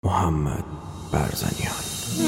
محمد برزنیان.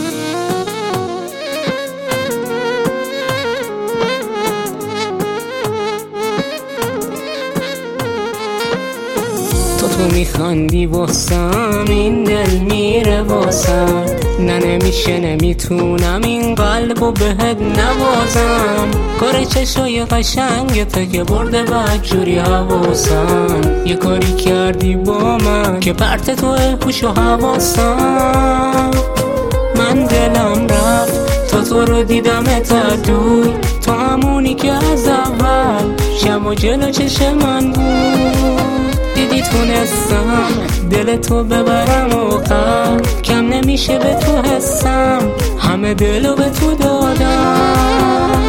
تو میخندی واسم، این دل میره واسم، نه نمیشه نمیتونم این قلبو بهت نبازم. کار چشای قشنگته که برده بدجوری حواسم، یه کاری کردی با من که پرت تو هوش و حواسم. من دلم رفت تا تو رو دیدم تا دور، تو همونی که از اول شب و جلو چشم من بود. دیدی تونستم دل تو ببرم و قلب کم نمیشه به تو حسم، همه دلو به تو دادم.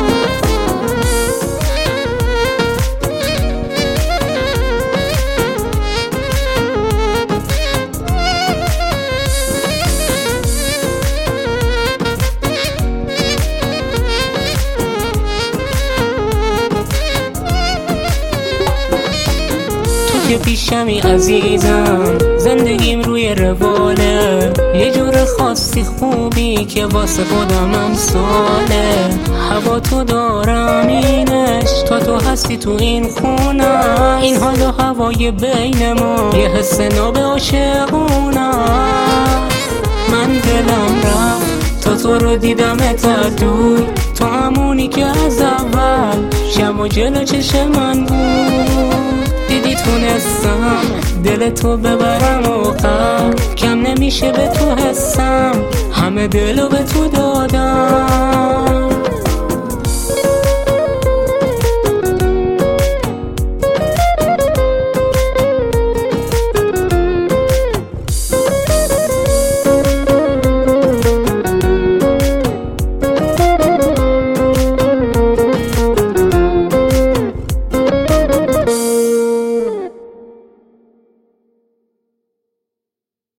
که پیشمی عزیزم، زندگیم روی رواله، یه جور خاصی خوبی که واسه خودم هم ساله. هوا تو دارم اینش، تو هستی تو این خونه، این حال و هوای بین ما یه حس ناب عاشقونه. من دلم رفت تا رو دیدم تا دور، تو همونی که از اول شب و جلو چشم من بود. دیدی تونستم دل تو ببرم و قلب کم نمیشه به تو حسم، همه دلو به تو دارم.